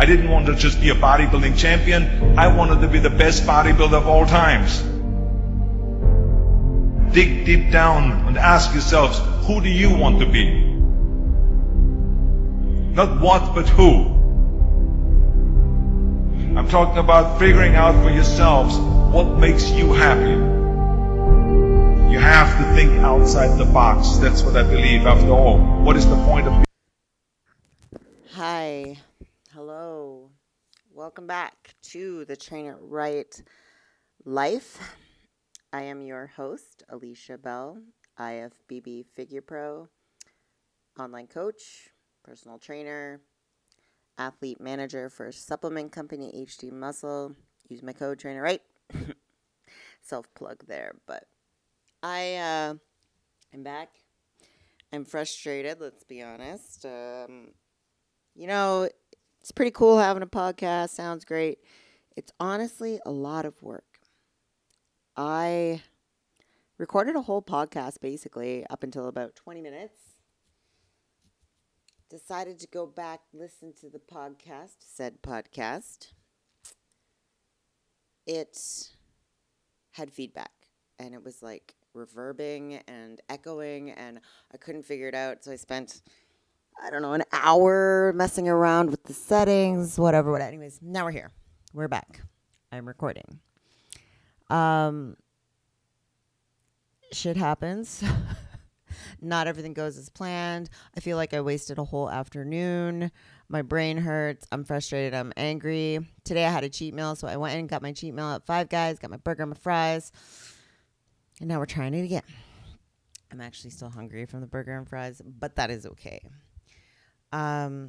I didn't want to just be a bodybuilding champion. I wanted to be the best bodybuilder of all times. Dig deep down and ask yourselves, who do you want to be? Not what, but who. I'm talking about figuring out for yourselves what makes you happy. You have to think outside the box. That's what I believe. After all, what is the point of... Hi. Hello. Welcome back to the Train It Right Life. I am your host, Alicia Bell, IFBB Figure Pro, online coach, personal trainer, athlete manager for supplement company HD Muscle. Use my code Train It Right. Self-plug there, but I am back. I'm frustrated, let's be honest. It's pretty cool having a podcast. Sounds great. It's honestly a lot of work. I recorded a whole podcast basically up until about 20 minutes. Decided to go back, listen to the said podcast. It had feedback and it was like reverbing and echoing and I couldn't figure it out. So I spent, an hour messing around with the settings, whatever. Anyways, now we're here. We're back. I'm recording. Shit happens. Not everything goes as planned. I feel like I wasted a whole afternoon. My brain hurts. I'm frustrated. I'm angry. Today I had a cheat meal, so I went in and got my cheat meal at Five Guys, got my burger, my fries, and now we're trying it again. I'm actually still hungry from the burger and fries, but that is okay. I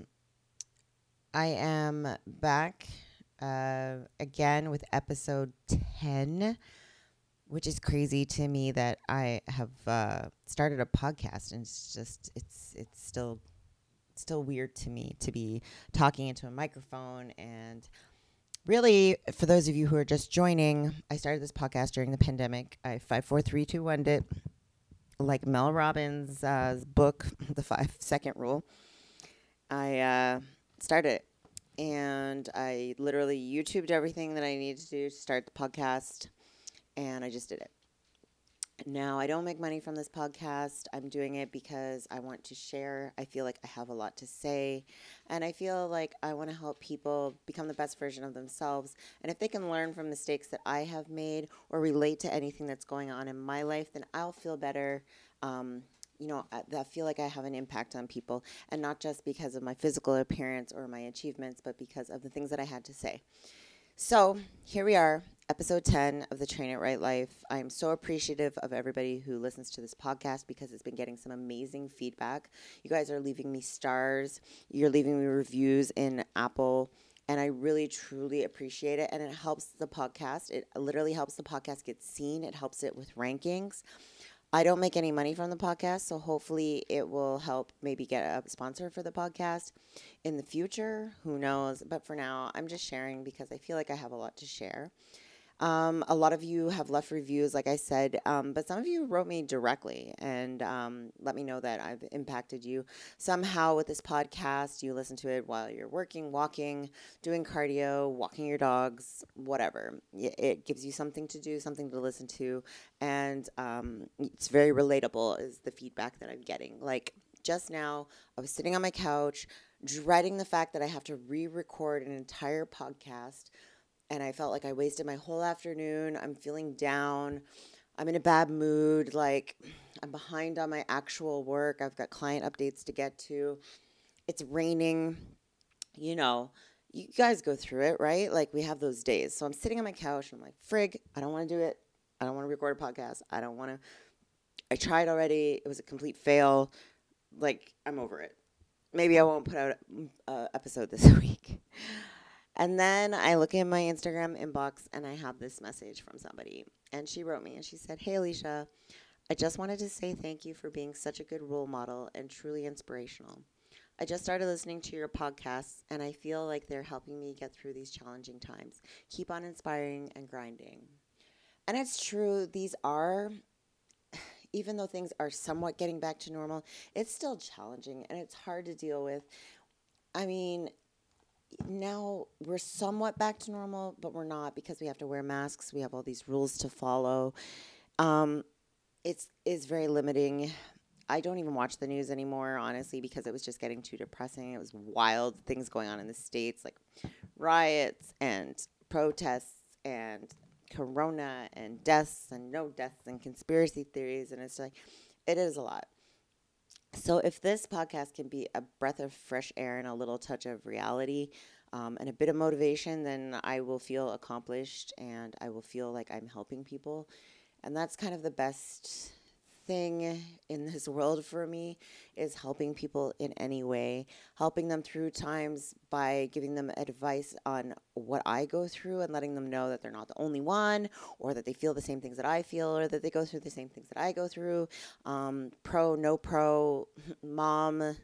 am back again with episode 10, which is crazy to me that I have started a podcast, and it's still weird to me to be talking into a microphone. And really, for those of you who are just joining, I started this podcast during the pandemic. I 5, 4, 3, 2, 1'd it, like Mel Robbins' book, The 5-Second Rule. I started it, and I literally YouTubed everything that I needed to do to start the podcast, and I just did it. Now, I don't make money from this podcast. I'm doing it because I want to share. I feel like I have a lot to say, and I feel like I want to help people become the best version of themselves. And if they can learn from mistakes that I have made or relate to anything that's going on in my life, then I'll feel better. I feel like I have an impact on people, and not just because of my physical appearance or my achievements, but because of the things that I had to say. So here we are, episode 10 of the Train It Right Life. I am so appreciative of everybody who listens to this podcast because it's been getting some amazing feedback. You guys are leaving me stars. You're leaving me reviews in Apple, and I really, truly appreciate it. And it helps the podcast. It literally helps the podcast get seen. It helps it with rankings. I don't make any money from the podcast, so hopefully it will help maybe get a sponsor for the podcast in the future. Who knows? But for now, I'm just sharing because I feel like I have a lot to share. A lot of you have left reviews, like I said, but some of you wrote me directly and let me know that I've impacted you somehow with this podcast. You listen to it while you're working, walking, doing cardio, walking your dogs, whatever. It gives you something to do, something to listen to, and it's very relatable is the feedback that I'm getting. Like just now, I was sitting on my couch, dreading the fact that I have to re-record an entire podcast. And I felt like I wasted my whole afternoon. I'm feeling down. I'm in a bad mood. Like, I'm behind on my actual work. I've got client updates to get to. It's raining. You guys go through it, right? Like, we have those days. So I'm sitting on my couch. And I'm like, frig, I don't want to do it. I don't want to record a podcast. I tried already. It was a complete fail. Like, I'm over it. Maybe I won't put out an episode this week. And then I look in my Instagram inbox and I have this message from somebody. And she wrote me and she said, "Hey, Alicia, I just wanted to say thank you for being such a good role model and truly inspirational. I just started listening to your podcasts and I feel like they're helping me get through these challenging times. Keep on inspiring and grinding." And it's true. Even though things are somewhat getting back to normal, it's still challenging and it's hard to deal with. I mean, now we're somewhat back to normal, but we're not because we have to wear masks. We have all these rules to follow. Um, it's is very limiting. I don't even watch the news anymore, honestly, because it was just getting too depressing. It was wild things going on in the States, like riots and protests and corona and deaths and no deaths and conspiracy theories. And it's like, it is a lot. So if this podcast can be a breath of fresh air and a little touch of reality, and a bit of motivation, then I will feel accomplished and I will feel like I'm helping people. And that's kind of the best thing in this world for me, is helping people in any way, helping them through times by giving them advice on what I go through and letting them know that they're not the only one, or that they feel the same things that I feel, or that they go through the same things that I go through. Pro, no pro, mom,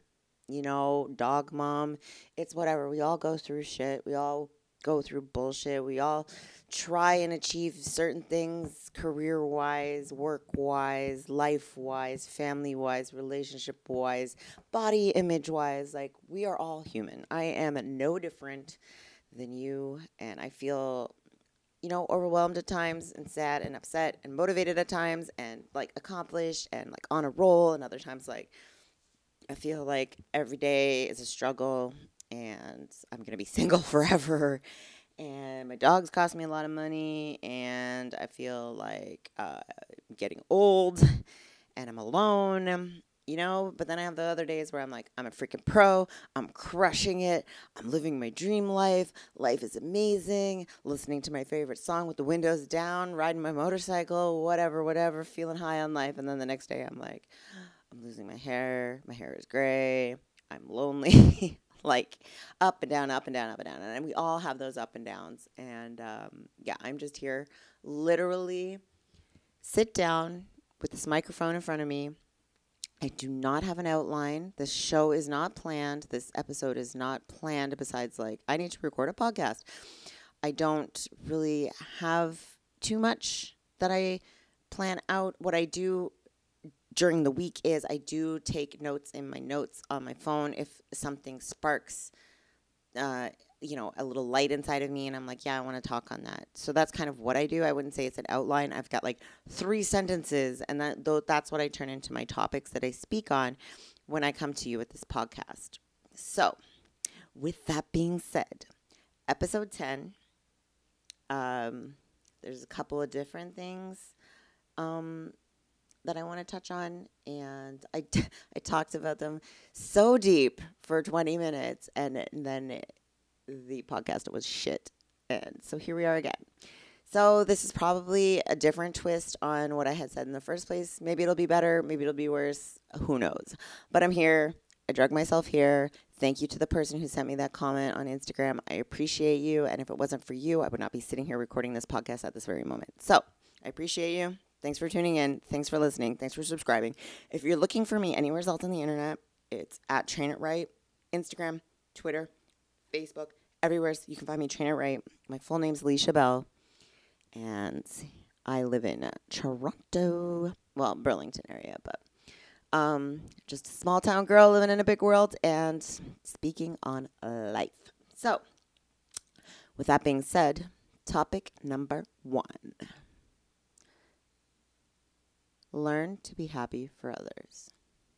dog mom, it's whatever. We all go through shit. We all go through bullshit. We all try and achieve certain things career wise, work wise, life wise, family wise, relationship wise, body image wise. Like, we are all human. I am no different than you, and I feel overwhelmed at times and sad and upset and motivated at times and like accomplished and like on a roll, and other times like I feel like every day is a struggle and I'm going to be single forever. And my dogs cost me a lot of money. And I feel like I'm getting old and I'm alone, But then I have the other days where I'm like, I'm a freaking pro. I'm crushing it. I'm living my dream life. Life is amazing. Listening to my favorite song with the windows down, riding my motorcycle, whatever, feeling high on life. And then the next day I'm like, I'm losing my hair. My hair is gray. I'm lonely. Like up and down, up and down, up and down. And we all have those up and downs. And yeah, I'm just here literally sit down with this microphone in front of me. I do not have an outline. This show is not planned. This episode is not planned, besides like I need to record a podcast. I don't really have too much that I plan out. What I do during the week is I do take notes in my notes on my phone if something sparks, a little light inside of me, and I'm like, yeah, I want to talk on that. So that's kind of what I do. I wouldn't say it's an outline. I've got like 3 sentences, and that's what I turn into my topics that I speak on when I come to you with this podcast. So with that being said, episode 10, there's a couple of different things that I want to touch on, and I talked about them so deep for 20 minutes, and then the podcast was shit. And so here we are again. So this is probably a different twist on what I had said in the first place. Maybe it'll be better, maybe it'll be worse, who knows. But I'm here. I drug myself here. Thank you to the person who sent me that comment on Instagram. I appreciate you, and if it wasn't for you, I would not be sitting here recording this podcast at this very moment. So I appreciate you. Thanks for tuning in. Thanks for listening. Thanks for subscribing. If you're looking for me anywhere else on the internet, it's at Train It Right, Instagram, Twitter, Facebook, everywhere. So you can find me Train It Right. My full name's Leisha Bell, and I live in Toronto, well, Burlington area, but just a small town girl living in a big world and speaking on life. So with that being said, topic number 1. Learn to be happy for others.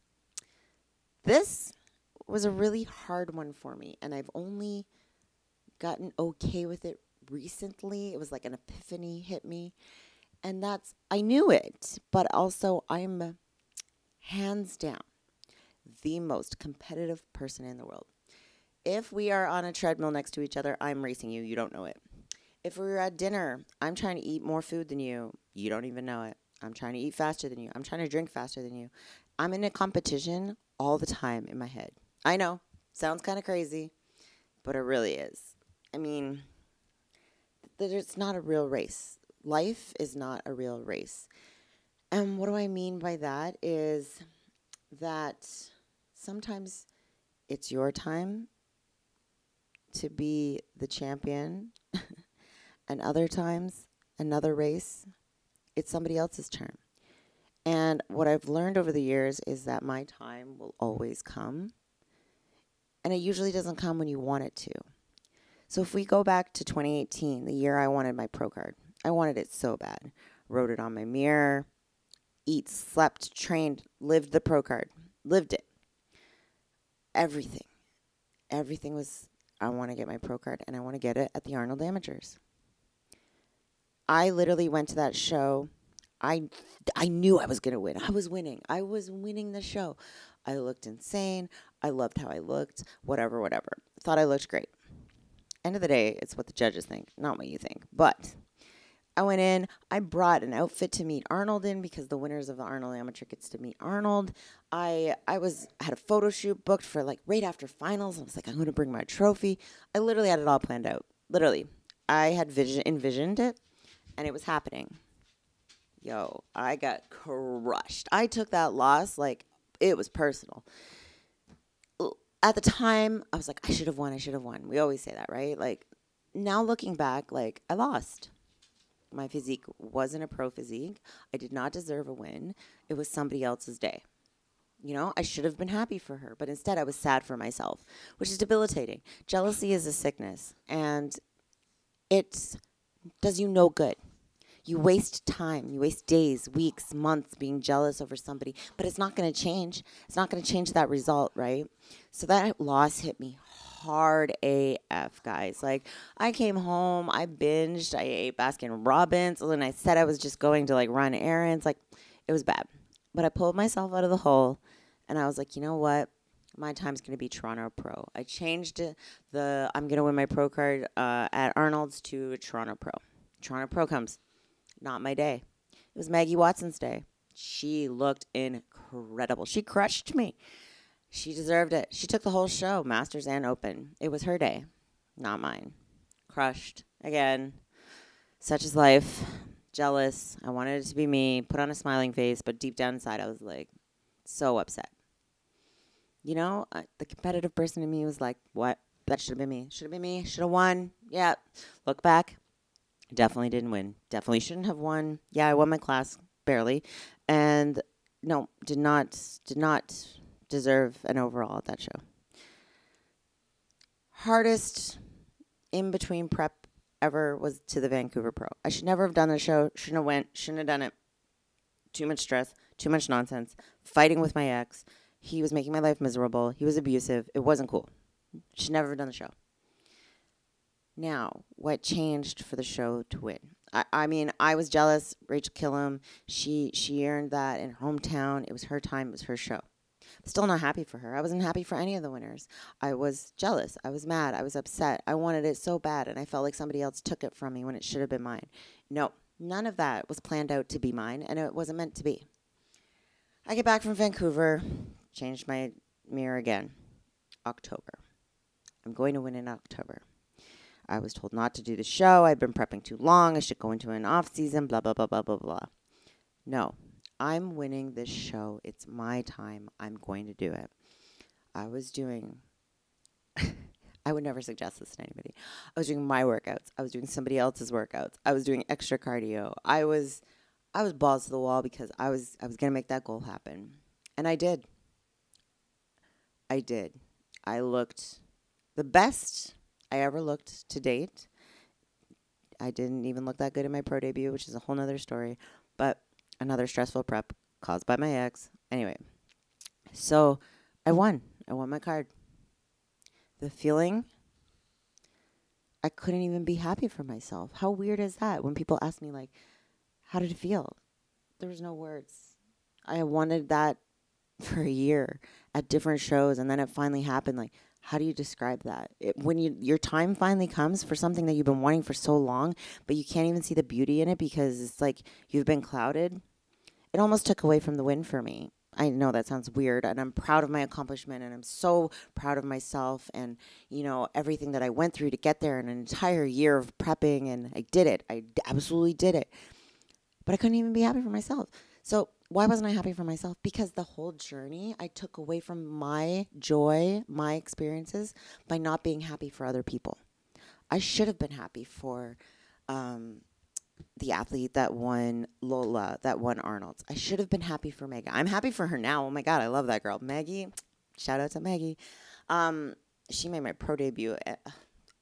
This was a really hard one for me, and I've only gotten okay with it recently. It was like an epiphany hit me, and I knew it, but also I'm hands down the most competitive person in the world. If we are on a treadmill next to each other, I'm racing you. You don't know it. If we're at dinner, I'm trying to eat more food than you. You don't even know it. I'm trying to eat faster than you. I'm trying to drink faster than you. I'm in a competition all the time in my head. I know, sounds kind of crazy, but it really is. I mean, it's not a real race. Life is not a real race. And what do I mean by that is that sometimes it's your time to be the champion, and other times, another race, it's somebody else's turn. And what I've learned over the years is that my time will always come. And it usually doesn't come when you want it to. So if we go back to 2018, the year I wanted my pro card, I wanted it so bad. Wrote it on my mirror, eat, slept, trained, lived the pro card, lived it. Everything. Everything was, I want to get my pro card, and I want to get it at the Arnold Amateurs. I literally went to that show. I knew I was going to win. I was winning. I was winning the show. I looked insane. I loved how I looked. Whatever. Thought I looked great. End of the day, it's what the judges think, not what you think. But I went in. I brought an outfit to meet Arnold in because the winners of the Arnold Amateur gets to meet Arnold. I had a photo shoot booked for like right after finals. I was like, I'm going to bring my trophy. I literally had it all planned out. Literally. I had envisioned it, and it was happening. Yo, I got crushed. I took that loss like it was personal. At the time, I was like, I should have won. We always say that, right? Like, now looking back, like, I lost. My physique wasn't a pro physique. I did not deserve a win. It was somebody else's day. You know, I should have been happy for her, but instead I was sad for myself, which is debilitating. Jealousy is a sickness, and it does you no good. You waste time. You waste days, weeks, months being jealous over somebody, but it's not going to change. It's not going to change that result, right? So that loss hit me hard AF, guys. Like, I came home, I binged, I ate Baskin Robbins, and then I said I was just going to, like, run errands. Like, it was bad. But I pulled myself out of the hole, and I was like, you know what? My time's going to be Toronto Pro. I changed I'm going to win my pro card at Arnold's to Toronto Pro. Toronto Pro comes. Not my day. It was Maggie Watson's day. She looked incredible. She crushed me. She deserved it. She took the whole show, Masters and Open. It was her day, not mine. Crushed. Again, such is life. Jealous. I wanted it to be me. Put on a smiling face, but deep down inside, I was like so upset. You know, the competitive person in me was like, what? That should have been me. Should have been me. Should have won. Yeah. Look back. Definitely didn't win. Definitely shouldn't have won. Yeah, I won my class, barely. And no, did not deserve an overall at that show. Hardest in-between prep ever was to the Vancouver Pro. I should never have done the show. Shouldn't have went. Shouldn't have done it. Too much stress. Too much nonsense. Fighting with my ex. He was making my life miserable. He was abusive. It wasn't cool. Should never have done the show. Now, what changed for the show to win? I mean, I was jealous. Rachel Killam, she earned that in her hometown. It was her time. It was her show. Still not happy for her. I wasn't happy for any of the winners. I was jealous. I was mad. I was upset. I wanted it so bad, and I felt like somebody else took it from me when it should have been mine. No, none of that was planned out to be mine, and it wasn't meant to be. I get back from Vancouver, changed my mirror again. October. I'm going to win in October. I was told not to do the show. I've been prepping too long. I should go into an off season, blah, blah, blah, blah, blah, blah. No, I'm winning this show. It's my time. I'm going to do it. I was doing, I would never suggest this to anybody. I was doing my workouts. I was doing somebody else's workouts. I was doing extra cardio. I was balls to the wall because I was going to make that goal happen. And I did. I looked the best I ever looked to date. I didn't even look that good in my pro debut, which is a whole nother story, but another stressful prep caused by my ex. Anyway, so I won my card. The feeling, I couldn't even be happy for myself. How weird is that? When people ask me, like, how did it feel? There was no words. I wanted that for a year at different shows, and then it finally happened. Like, how do you describe that? When your time finally comes for something that you've been wanting for so long, but you can't even see the beauty in it because it's like you've been clouded, it almost took away from the win for me. I know that sounds weird, and I'm proud of my accomplishment, and I'm so proud of myself and, you know, everything that I went through to get there in an entire year of prepping, and I did it. I absolutely did it. But I couldn't even be happy for myself. So why wasn't I happy for myself? Because the whole journey I took away from my joy, my experiences, by not being happy for other people. I should have been happy for the athlete that won Lola, that won Arnold's. I should have been happy for Megan. I'm happy for her now. Oh, my God, I love that girl. Maggie, shout out to Maggie. She made my pro debut.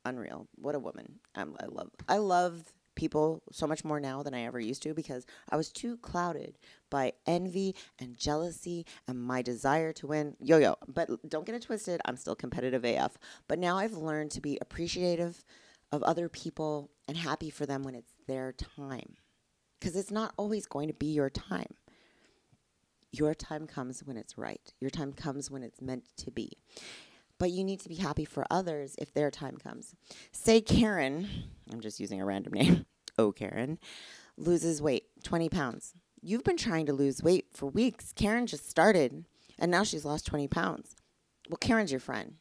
unreal. What a woman. I love people so much more now than I ever used to because I was too clouded by envy and jealousy and my desire to win. Yo, but don't get it twisted. I'm still competitive AF. But now I've learned to be appreciative of other people and happy for them when it's their time. Because it's not always going to be your time. Your time comes when it's right. Your time comes when it's meant to be. But you need to be happy for others if their time comes. Say Karen, I'm just using a random name, Karen, loses weight, 20 pounds. You've been trying to lose weight for weeks. Karen just started, and now she's lost 20 pounds. Well, Karen's your friend.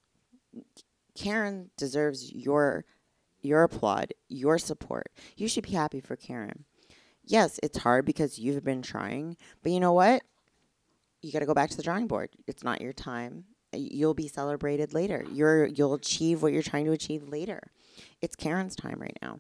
Karen deserves your applaud, your support. You should be happy for Karen. Yes, it's hard because you've been trying, but you know what? You got to go back to the drawing board. It's not your time. You'll be celebrated later. You'll achieve what you're trying to achieve later. It's Karen's time right now.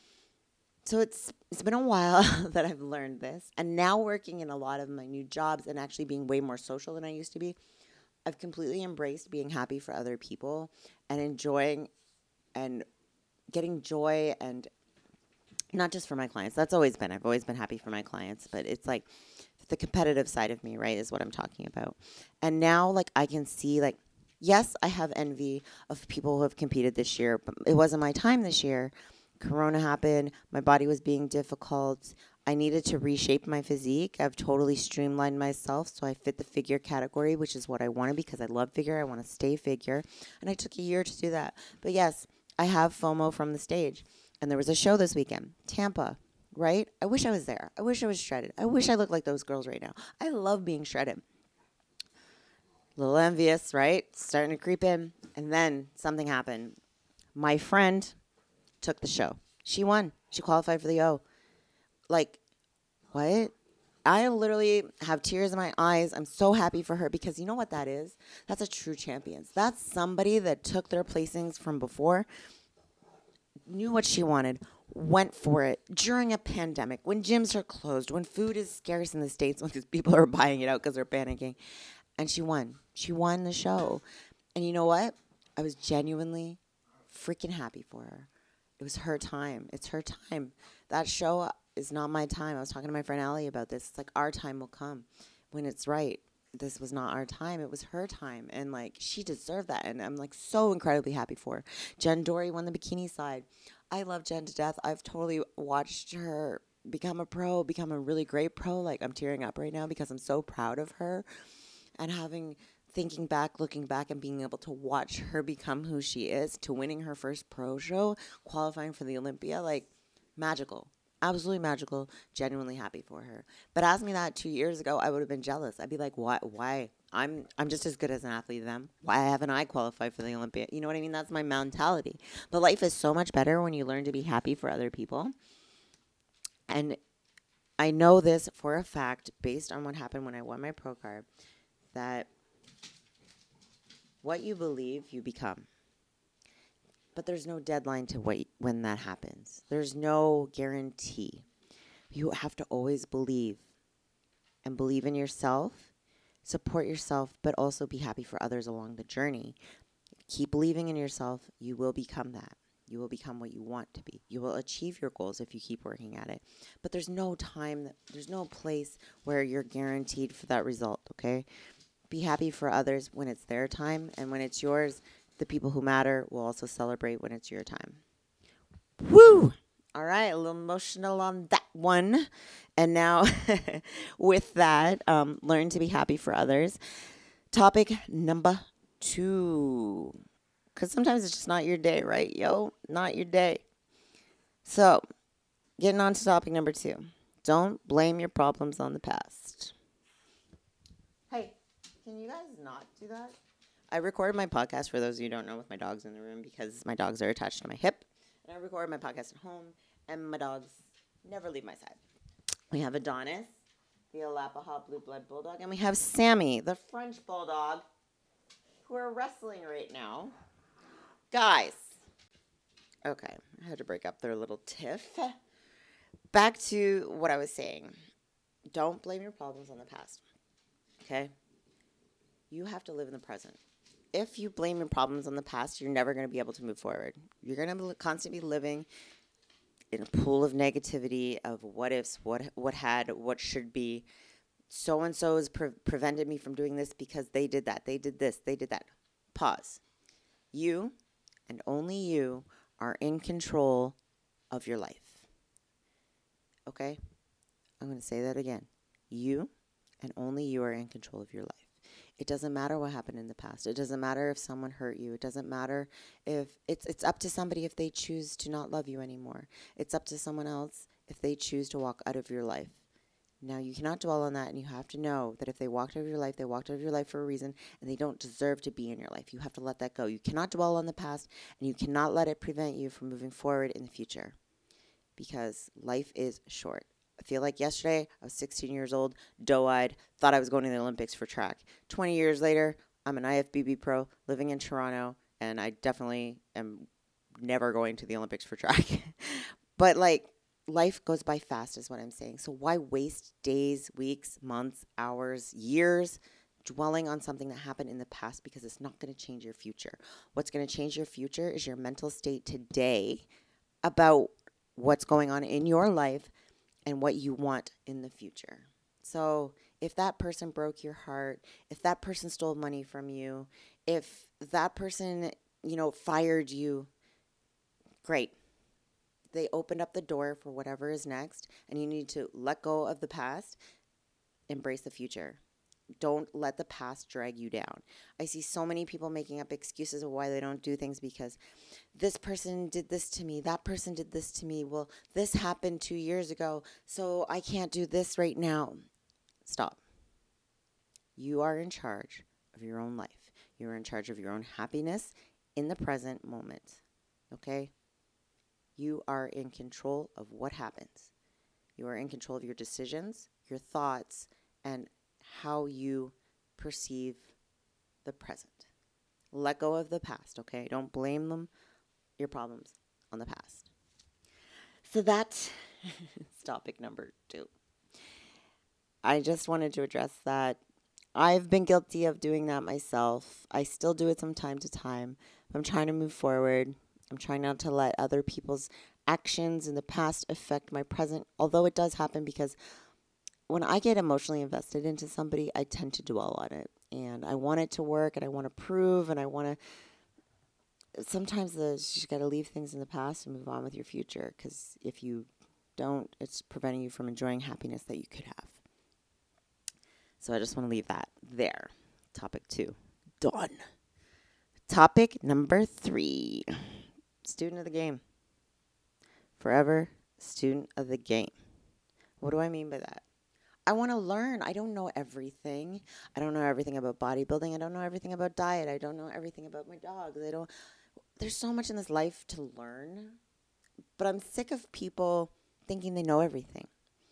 So it's been a while that I've learned this, and now working in a lot of my new jobs and actually being way more social than I used to be, I've completely embraced being happy for other people and enjoying and getting joy, and not just for my clients. I've always been happy for my clients, but it's like the competitive side of me, right, is what I'm talking about. And now, like, I can see, like, yes, I have envy of people who have competed this year, but it wasn't my time this year. Corona happened. My body was being difficult. I needed to reshape my physique. I've totally streamlined myself so I fit the figure category, which is what I wanted because I love figure. I want to stay figure. And I took a year to do that. But yes, I have FOMO from the stage. And there was a show this weekend, Tampa, right? I wish I was there. I wish I was shredded. I wish I looked like those girls right now. I love being shredded. A little envious, right? Starting to creep in. And then something happened. My friend took the show. She won. She qualified for the O. Like, what? I literally have tears in my eyes. I'm so happy for her because you know what that is? That's a true champion. That's somebody that took their placings from before, knew what she wanted, went for it during a pandemic, when gyms are closed, when food is scarce in the States because people are buying it out because they're panicking. And she won. She won the show. And you know what? I was genuinely freaking happy for her. It was her time. It's her time. That show is not my time. I was talking to my friend Allie about this. It's like our time will come when it's right. This was not our time. It was her time. And, like, she deserved that. And I'm, like, so incredibly happy for her. Jen Dory won the bikini side. I love Jen to death. I've totally watched her become a pro, become a really great pro. Like, I'm tearing up right now because I'm so proud of her. And thinking back, looking back, and being able to watch her become who she is, to winning her first pro show, qualifying for the Olympia, like, magical. Absolutely magical. Genuinely happy for her. But ask me that 2 years ago, I would have been jealous. I'd be like, why? I'm just as good as an athlete as them. Why haven't I qualified for the Olympia? You know what I mean? That's my mentality. But life is so much better when you learn to be happy for other people. And I know this for a fact, based on what happened when I won my pro card, that what you believe, you become. But there's no deadline to wait when that happens. There's no guarantee. You have to always believe, and believe in yourself, support yourself, but also be happy for others along the journey. Keep believing in yourself. You will become that. You will become what you want to be. You will achieve your goals if you keep working at it. But there's no time, there's no place where you're guaranteed for that result, okay? Be happy for others when it's their time, and when it's yours, the people who matter will also celebrate when it's your time. Woo! All right, a little emotional on that one. And now, with that, learn to be happy for others. Topic number 2. Because sometimes it's just not your day, right? Yo, not your day. So, getting on to topic number 2. Don't blame your problems on the past. Hey, can you guys not do that? I recorded my podcast, for those of you who don't know, with my dogs in the room because my dogs are attached to my hip. And I record my podcast at home, and my dogs never leave my side. We have Adonis, the Alapaha Blue Blood Bulldog, and we have Sammy, the French Bulldog, who are wrestling right now. Guys. Okay, I had to break up their little tiff. Back to what I was saying. Don't blame your problems on the past. Okay? You have to live in the present. if you blame your problems on the past, you're never going to be able to move forward. You're going to constantly be living in a pool of negativity of what ifs, what had, what should be. So and so has prevented me from doing this because they did that. They did this. They did that. Pause. You and only you are in control of your life. Okay? I'm going to say that again. You and only you are in control of your life. It doesn't matter what happened in the past. It doesn't matter if someone hurt you. It doesn't matter if it's up to somebody if they choose to not love you anymore. It's up to someone else if they choose to walk out of your life. Now, you cannot dwell on that, and you have to know that if they walked out of your life, they walked out of your life for a reason, and they don't deserve to be in your life. You have to let that go. You cannot dwell on the past, and you cannot let it prevent you from moving forward in the future, because life is short. I feel like yesterday, I was 16 years old, doe-eyed, thought I was going to the Olympics for track. 20 years later, I'm an IFBB pro living in Toronto, and I definitely am never going to the Olympics for track. But, life goes by fast is what I'm saying. So why waste days, weeks, months, hours, years dwelling on something that happened in the past, because it's not going to change your future. What's going to change your future is your mental state today about what's going on in your life and what you want in the future. So if that person broke your heart, if that person stole money from you, if that person, fired you, great. They opened up the door for whatever is next, and you need to let go of the past, embrace the future. Don't let the past drag you down. I see so many people making up excuses of why they don't do things because this person did this to me, that person did this to me. Well, this happened 2 years ago, so I can't do this right now. Stop. You are in charge of your own life. You are in charge of your own happiness in the present moment. Okay? You are in control of what happens. You are in control of your decisions, your thoughts, and how you perceive the present. Let go of the past, okay? Don't blame them, your problems, on the past. So that's topic number 2. I just wanted to address that. I've been guilty of doing that myself. I still do it from time to time. I'm trying to move forward. I'm trying not to let other people's actions in the past affect my present, although it does happen, because when I get emotionally invested into somebody, I tend to dwell on it. And I want it to work, and I want to prove, and I want to... Sometimes you just got to leave things in the past and move on with your future, because if you don't, it's preventing you from enjoying happiness that you could have. So I just want to leave that there. Topic 2. Done. Topic number 3. Student of the game. Forever student of the game. What do I mean by that? I want to learn. I don't know everything. I don't know everything about bodybuilding. I don't know everything about diet. I don't know everything about my dogs. There's so much in this life to learn. But I'm sick of people thinking they know everything.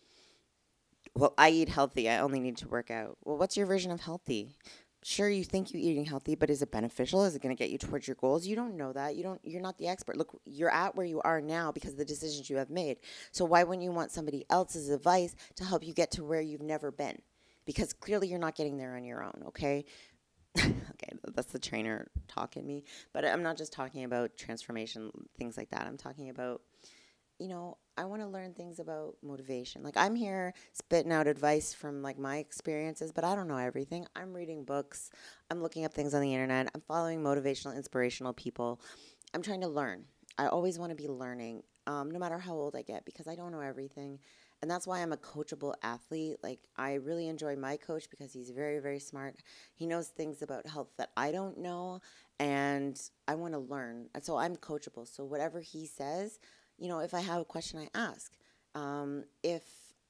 Well, I eat healthy. I only need to work out. Well, what's your version of healthy? Sure, you think you're eating healthy, but is it beneficial? Is it going to get you towards your goals? You don't know that. You're not the expert. Look, you're at where you are now because of the decisions you have made. So why wouldn't you want somebody else's advice to help you get to where you've never been? Because clearly you're not getting there on your own, okay? Okay, that's the trainer talk in me. But I'm not just talking about transformation, things like that. I'm talking about, I want to learn things about motivation. I'm here spitting out advice from my experiences, but I don't know everything. I'm reading books. I'm looking up things on the internet. I'm following motivational, inspirational people. I'm trying to learn. I always want to be learning, no matter how old I get, because I don't know everything. And that's why I'm a coachable athlete. I really enjoy my coach because he's very, very smart. He knows things about health that I don't know, and I want to learn. And so I'm coachable. So whatever he says, if I have a question, I ask. If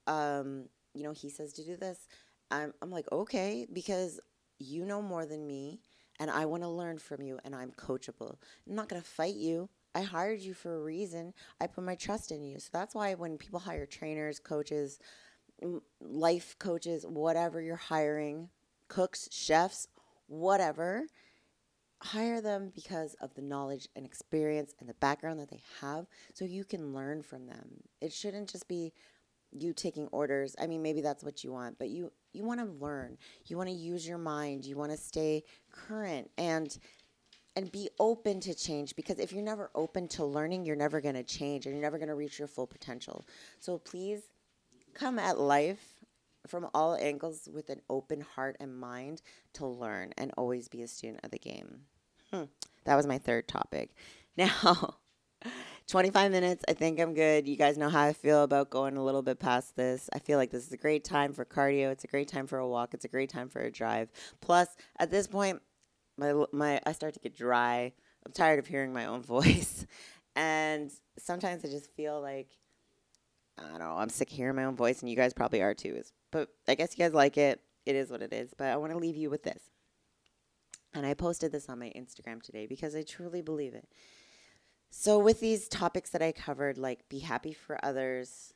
he says to do this, I'm like, okay, because you know more than me, and I want to learn from you, and I'm coachable. I'm not going to fight you. I hired you for a reason. I put my trust in you. So that's why when people hire trainers, coaches, life coaches, whatever you're hiring, cooks, chefs, whatever, hire them because of the knowledge and experience and the background that they have so you can learn from them. It shouldn't just be you taking orders. I mean, maybe that's what you want, but you want to learn. You want to use your mind. You want to stay current and be open to change, because if you're never open to learning, you're never going to change and you're never going to reach your full potential. So please come at life from all angles with an open heart and mind to learn and always be a student of the game. That was my third topic. Now, 25 minutes, I think I'm good. You guys know how I feel about going a little bit past this. I feel like this is a great time for cardio. It's a great time for a walk. It's a great time for a drive. Plus, at this point, I start to get dry. I'm tired of hearing my own voice. And sometimes I just feel like, I don't know, I'm sick of hearing my own voice, and you guys probably are too. But I guess you guys like it. It is what it is. But I want to leave you with this. And I posted this on my Instagram today because I truly believe it. So with these topics that I covered, like be happy for others,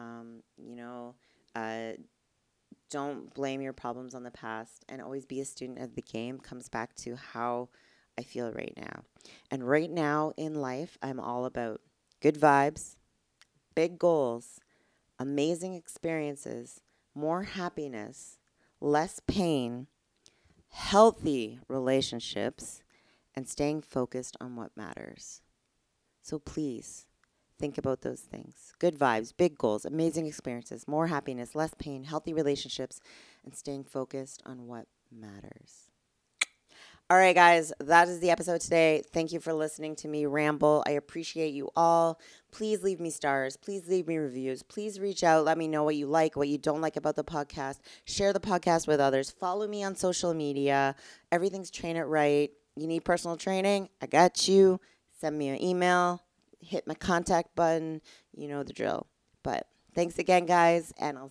don't blame your problems on the past, and always be a student of the game, comes back to how I feel right now. And right now in life, I'm all about good vibes, big goals, amazing experiences, more happiness, less pain, healthy relationships, and staying focused on what matters. So please think about those things. Good vibes, big goals, amazing experiences, more happiness, less pain, healthy relationships, and staying focused on what matters. All right, guys, that is the episode today. Thank you for listening to me ramble. I appreciate you all. Please leave me stars. Please leave me reviews. Please reach out. Let me know what you like, what you don't like about the podcast. Share the podcast with others. Follow me on social media. Everything's Train It Right. You need personal training? I got you. Send me an email. Hit my contact button. You know the drill. But thanks again, guys, and I'll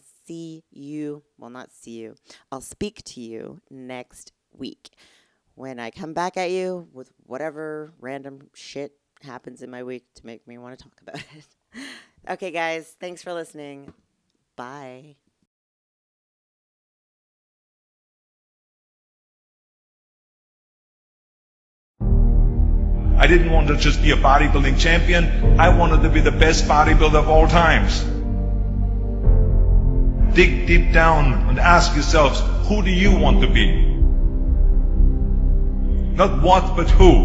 speak to you next week when I come back at you with whatever random shit happens in my week to make me want to talk about it. Okay, guys, thanks for listening. Bye. I didn't want to just be a bodybuilding champion. I wanted to be the best bodybuilder of all times. Dig deep down and ask yourselves, who do you want to be? Not what, but who.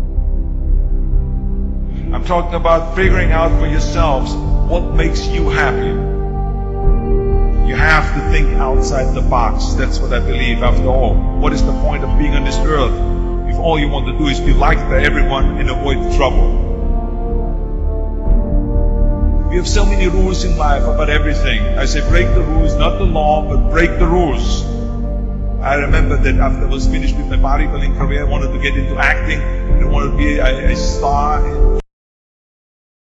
I'm talking about figuring out for yourselves what makes you happy. You have to think outside the box. That's what I believe. After all, what is the point of being on this earth if all you want to do is be liked by everyone and avoid trouble? We have so many rules in life about everything. I say break the rules, not the law, but break the rules. I remember that after I was finished with my bodybuilding career, I wanted to get into acting. I wanted to be a star